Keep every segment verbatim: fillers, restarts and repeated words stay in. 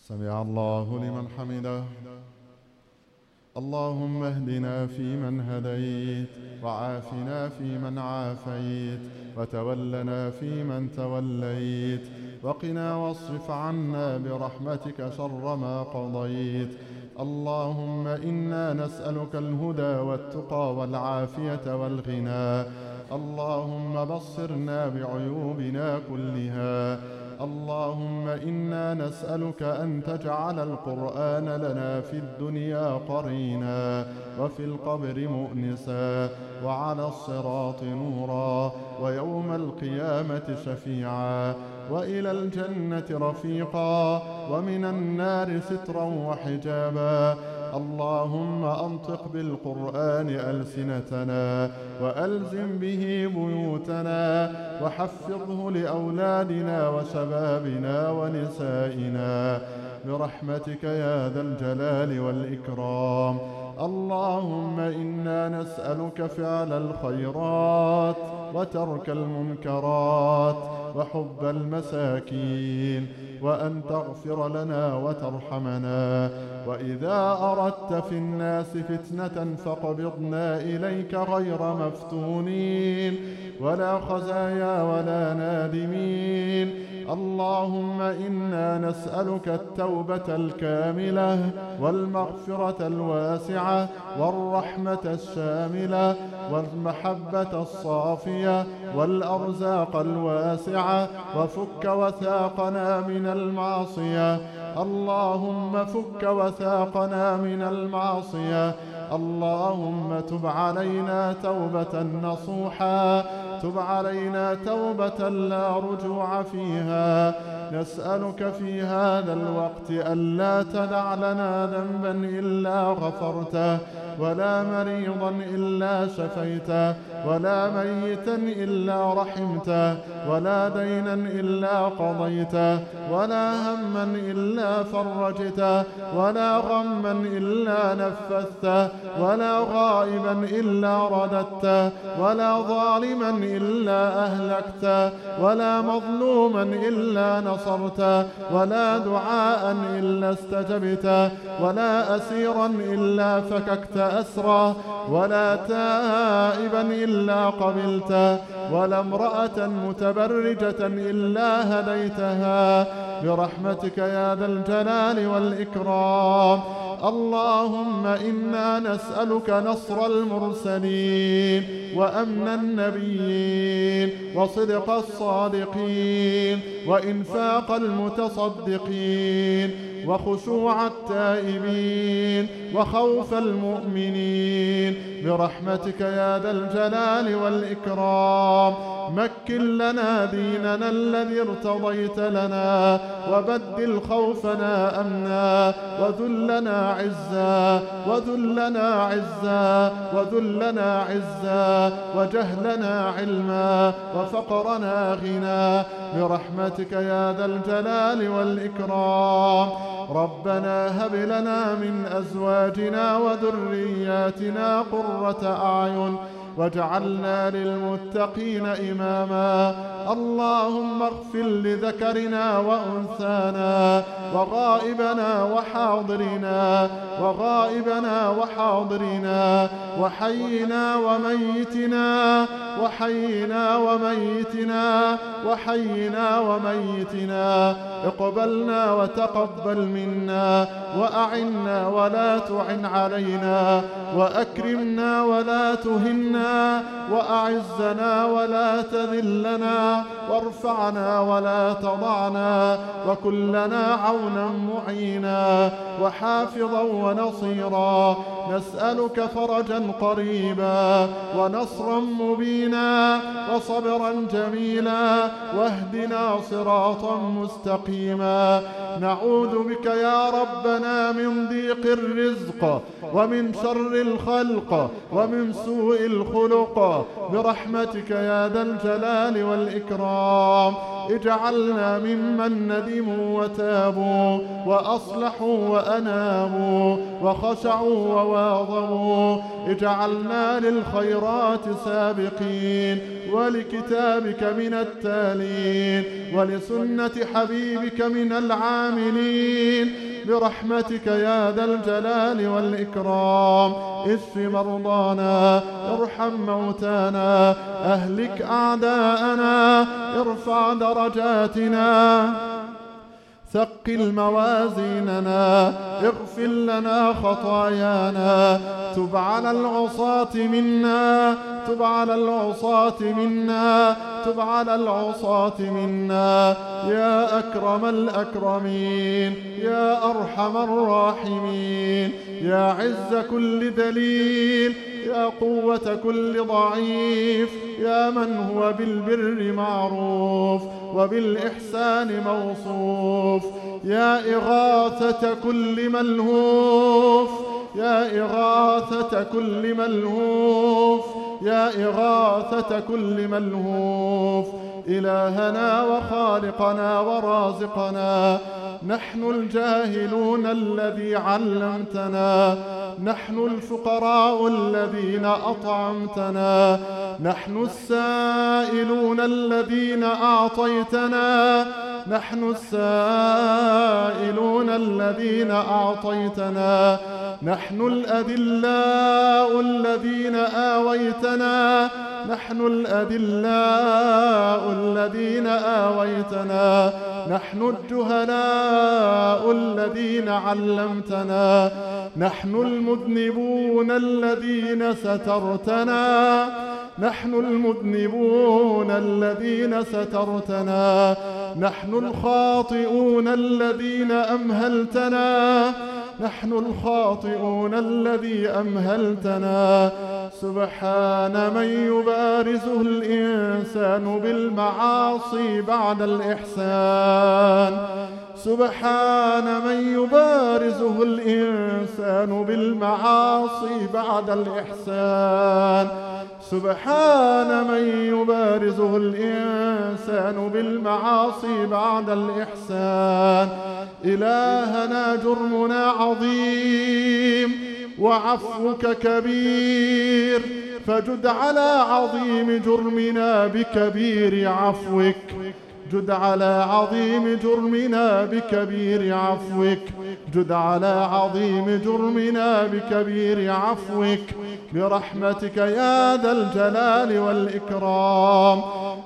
سمع الله لمن حمده. اللهم اهدنا فيمن هديت، وعافنا فيمن عافيت، وتولنا فيمن توليت، وقنا واصرف عنا برحمتك شر ما قضيت. اللهم إنا نسألك الهدى والتقى والعافية والغنى. اللهم بصرنا بعيوبنا كلها. اللهم إنا نسألك أن تجعل القرآن لنا في الدنيا قرينا، وفي القبر مؤنسا، وعلى الصراط نورا، ويوم القيامة شفيعا، وإلى الجنة رفيقا، ومن النار سترا وحجابا. اللهم أنطق بالقرآن ألسنتنا، وألزم به بيوتنا، وحفظه لأولادنا وشبابنا ونسائنا برحمتك يا ذا الجلال والإكرام. اللهم إنا نسألك فعل الخيرات وترك المنكرات وحب المساكين، وأن تغفر لنا وترحمنا. وإذا أردت في الناس فتنة فاقبضنا إليك غير مفتونين، ولا خزايا ولا نادمين. اللهم إنا نسألك التوبة الكاملة، والمغفرة الواسعة، والرحمة الشاملة، والمحبة الصافية، والأرزاق الواسعة، وفك وثاقنا من المعصية. اللهم فك وثاقنا من المعصية. اللهم تب علينا توبة نصوحا، تب علينا توبة لا رجوع فيها. نسألك في هذا الوقت ألا تدع لنا ذنبا إلا غفرته، ولا مريضا إلا شفيته، ولا ميتا إلا رحمته، ولا دينا إلا قضيته، ولا هما إلا فرجته، ولا غما إلا نفذته، ولا غائبا إلا رددته، ولا ظالما إلا أهلكته، ولا مظلوما إلا نصرته، ولا دعاء إلا استجبته، ولا أسيرا إلا فككت أسره، ولا تائبا إلا قبلته، ولا امرأة متبرجة إلا هديتها برحمتك يا ذا الجلال والإكرام. اللهم إنا نسألك نصر المرسلين، وأمن النبيين، وصدق الصادقين، وإنفاق المتصدقين، وخشوع التائبين، وخوف المؤمنين برحمتك يا ذا الجلال والإكرام. مكن لنا ديننا الذي ارتضيت لنا، وبدل خوفنا أمنا، وذلنا عزا، وذلنا عزا، وذلنا عزا، وجهلنا علما، وفقرنا غنى برحمتك يا ذا الجلال والإكرام. ربنا هب لنا من أزواجنا وذرياتنا قرة أعين، واجعلنا للمتقين إماما. اللهم اغفر لذكرنا وأنثانا، وغائبنا وحاضرنا، وغائبنا وحاضرنا، وحينا وميتنا، وحينا وميتنا، وحينا وميتنا. اقبلنا وتقبل منا، وأعنا ولا تعن علينا، وأكرمنا ولا تهنا، وأعزنا ولا تذلنا، وارفعنا ولا تضعنا، وكلنا عونا معينا، وحافظا ونصيرا. نسألك فرجا قريبا، ونصرا مبينا، وصبرا جميلا، واهدنا صراطا مستقيما. نعوذ بك يا ربنا من ضيق الرزق، ومن شر الخلق، ومن سوء الخلق، الخلق برحمتك يا ذا الجلال والإكرام. اجعلنا ممن ندموا وتابوا وأصلحوا وأنابوا وخشعوا وواظبوا. اجعلنا للخيرات سابقين ولكتابك من التالين ولسنة حبيبك من العاملين برحمتك يا ذا الجلال والإكرام. اشف مرضانا، ارحم موتانا، أهلك أعداءنا، ارفع درجاتنا، ثقل موازيننا، اغفر لنا خطايانا، تب على العصاة منا، تب على العصاة منا، تب على العصاة منا، يا أكرم الأكرمين، يا أرحم الراحمين، يا عز كل ذليل، يا قوة كل ضعيف، يا من هو بالبر معروف وبالإحسان موصوف، يا إغاثة كل ملهوف، يا إغاثة كل ملهوف، يا إغاثة كل ملهوف. إلهنا وخالقنا ورازقنا، نحن الجاهلون الذي علمتنا، نحن الفقراء الذين أطعمتنا، نحن السائلون الذين أعطيتنا، نحن السائلون الذين أعطيتنا، نحن الأذلاء الذين آويتنا، نحن الأذلاء الذين آويتنا، نحن الجهلاء الذين علمتنا، نحن المذنبون الذين سترتنا، نحن المذنبون الذين سترتنا، نحن الخاطئون الذين أمهلتنا، نحن الخاطئون الذي أمهلتنا. سبحان من يبارزه الإنسان بالمعاصي بعد الإحسان، سبحان من يبارزه الإنسان بالمعاصي بعد الإحسان، سبحان من يبارزه الإنسان بالمعاصي بعد الإحسان. إلهنا جرمنا عظيم وعفوك كبير، فجد على عظيم جرمنا بكبير عفوك، جد على عظيم جرمنا بكبير عفوك، جد على عظيم جرمنا بكبير عفوك برحمتك يا ذا الجلال والإكرام.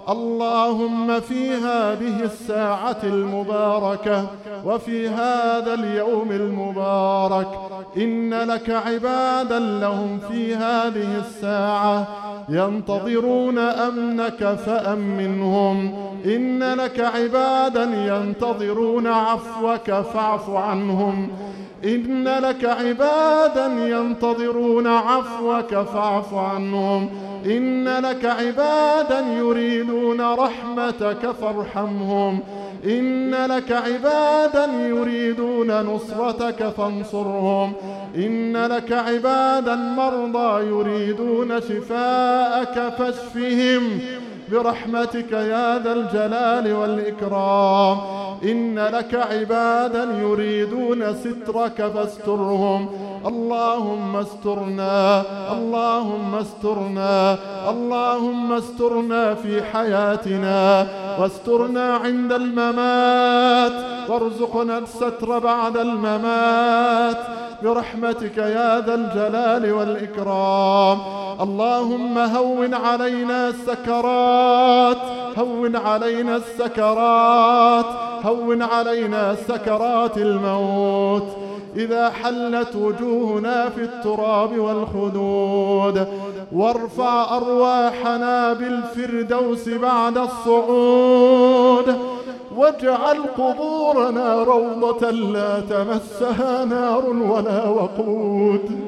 اللهم في هذه الساعة المباركة وفي هذا اليوم المبارك إن لك عبادا لهم في هذه الساعة ينتظرون أمنك فأمنهم، إن لك عبادا ينتظرون عفوك فاعف عنهم، إن لك عبادا ينتظرون عفوك فاعف عنهم، إن لك عبادا يريدون رحمتك فارحمهم، إن لك عبادا يريدون نصرتك فانصرهم، إن لك عبادا مرضى يريدون شفاءك فاشفهم برحمتك يا ذا الجلال والإكرام، إن لك عبادا يريدون سترك فاسترهم. اللهم استرنا، اللهم استرنا، اللهم استرنا في حياتنا واسترنا عند الممات وارزقنا الستر بعد الممات برحمتك يا ذا الجلال والإكرام. اللهم هون علينا السكرات، هون علينا السكرات، هون علينا سكرات الموت إذا حلت وجوهنا في التراب والخدود، وارفع أرواحنا بالفردوس بعد الصعود، واجعل قبورنا روضة لا تمسها نار ولا وقود.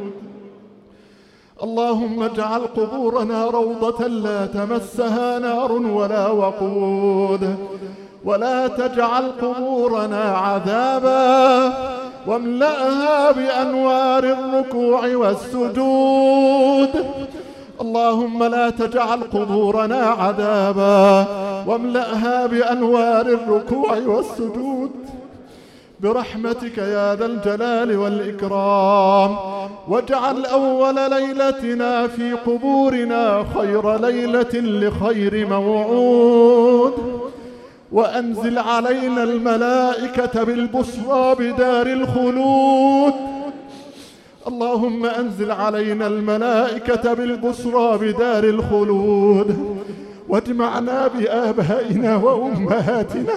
اللهم اجعل قبورنا روضة لا تمسها نار ولا وقود، ولا تجعل قبورنا عذابا، واملأها بأنوار الركوع والسجود. اللهم لا تجعل قبورنا عذابا، واملأها بأنوار الركوع والسجود برحمتك يا ذا الجلال والإكرام. واجعل أول ليلتنا في قبورنا خير ليلة لخير موعود، وأنزل علينا الملائكة بالبشرى بدار الخلود. اللهم أنزل علينا الملائكة بالبشرى بدار الخلود، واجمعنا بآبائنا وأمهاتنا.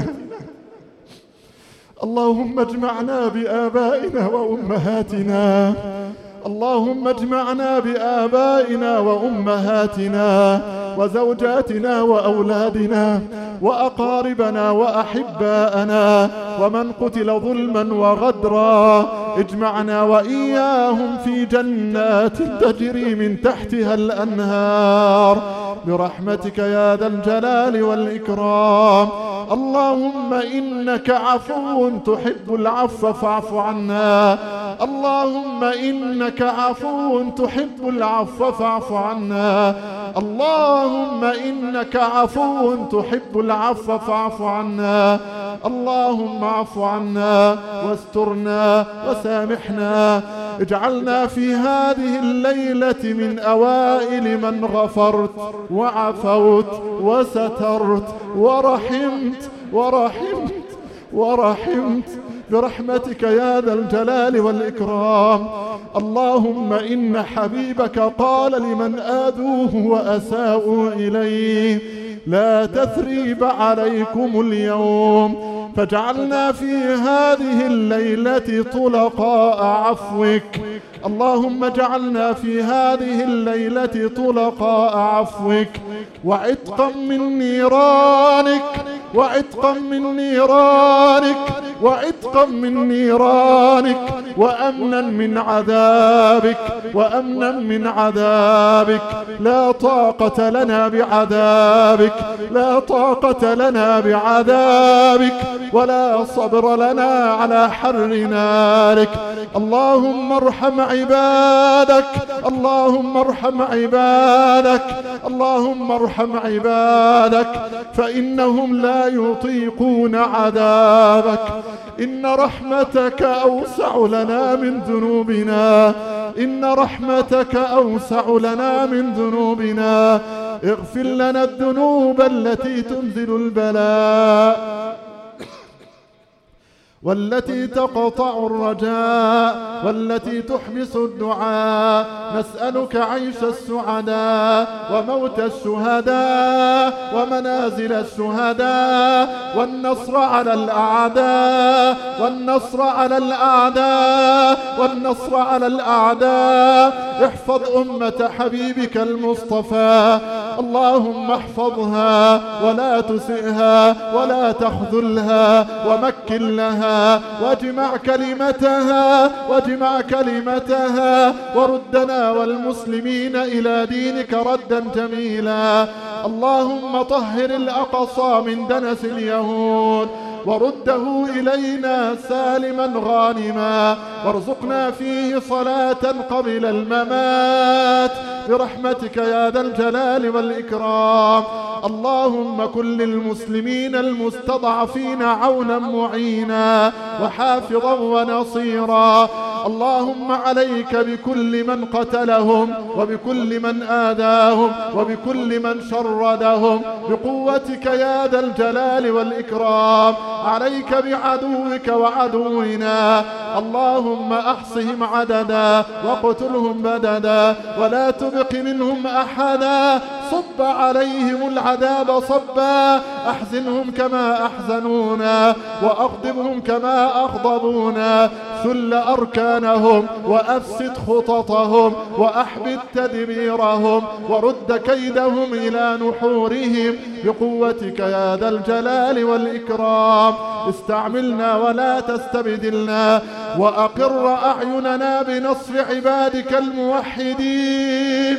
اللهم اجمعنا بآبائنا وأمهاتنا. اللهم اجمعنا بآبائنا وأمهاتنا وزوجاتنا وأولادنا وأقاربنا وأحباءنا ومن قتل ظلما وغدرا. اجمعنا وإياهم في جنات تجري من تحتها الأنهار برحمتك يا ذا الجلال والإكرام. اللهم إنك عفو تحب العفو فاعف عنا. اللهم إنك عفو تحب العفو فاعف عنا. اللهم إنك عفو تحب العفو فاعف عنا. اللهم اعف عنا واسترنا وسامحنا. اجعلنا في هذه الليلة من أوائل من غفرت وعفوت وسترت ورحمت ورحمت ورحمت برحمتك يا ذا الجلال والإكرام. اللهم إن حبيبك قال لمن آذوه وأساءوا إليه: لا تثريب عليكم اليوم. فاجعلنا في هذه الليلة طلقاء عفوك. اللهم اجعلنا في هذه الليلة طلقاء عفوك وعتقا من نيرانك، وعتقا من نيرانك، وعتقا من نيرانك، وأمنا من عذابك، وأمنا من عذابك. لا طاقة لنا بعذابك، لا طاقة لنا بعذابك، ولا صبر لنا على حر نارك. اللهم ارحم عبادك، اللهم ارحم عبادك، اللهم ارحم عبادك، فإنهم لا يطيقون عذابك. إن رحمتك أوسع لنا من ذنوبنا، إن رحمتك أوسع لنا من ذنوبنا. اغفر لنا الذنوب التي تنزل البلاء والتي تقطع الرجاء والتي تحبس الدعاء. نسألك عيش السعداء وموت الشهداء ومنازل الشهداء والنصر على الأعداء، والنصر على الأعداء، والنصر على الأعداء. احفظ أمة حبيبك المصطفى. اللهم احفظها ولا تسئها ولا تخذلها، ومكن لها واجمع كلمتها، واجمع كلمتها، وردنا والمسلمين إلى دينك ردا جميلا. اللهم طهر الأقصى من دنس اليهود ورده إلينا سالما غانما، وارزقنا فيه صلاة قبل الممات برحمتك يا ذا الجلال والإكرام. اللهم كن للمسلمين المستضعفين عونا معينا وحافظا ونصيرا. اللهم عليك بكل من قتلهم وبكل من آذاهم وبكل من شردهم بقوتك يا ذا الجلال والإكرام. عليك بعدوك وعدونا. اللهم أحصهم عددا واقتلهم بددا ولا تبق منهم أحدا. صب عليهم العذاب صبا، أحزنهم كما أحزنونا وأغضبهم كما أغضبونا. ثل أركانهم وأفسد خططهم وأحبط تدبيرهم ورد كيدهم إلى نحورهم بقوتك يا ذا الجلال والإكرام. استعملنا ولا تستبدلنا، وأقر أعيننا بنصر عبادك الموحدين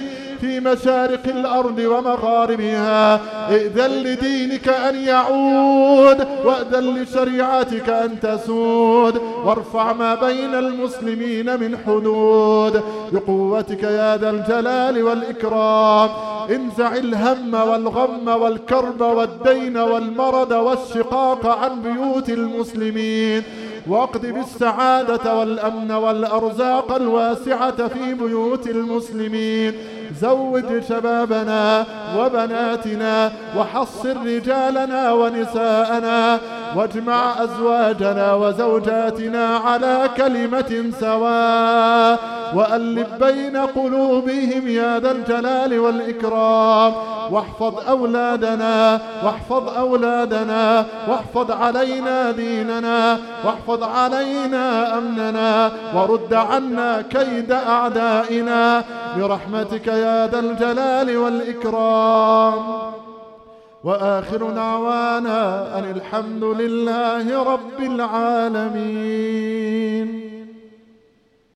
في مشارق الأرض ومغاربها. ائذن لدينك أن يعود، وأذن لشريعتك أن تسود، وارفع ما بين المسلمين من حدود بقوتك يا ذا الجلال والإكرام. انزع الهم والغم والكرب والدين والمرض والشقاق عن بيوت المسلمين، واقض بالسعادة والأمن والأرزاق الواسعة في بيوت المسلمين. زوج شبابنا وبناتنا، وحصر رجالنا ونساءنا، واجمع أزواجنا وزوجاتنا على كلمة سواء، وألف بين قلوبهم يا ذا الجلال والإكرام. واحفظ أولادنا واحفظ أولادنا واحفظ علينا ديننا، واحفظ علينا أمننا، ورد عنا كيد أعدائنا برحمتك يا ذا الجلال والإكرام. وآخر دعوانا أن الحمد لله رب العالمين.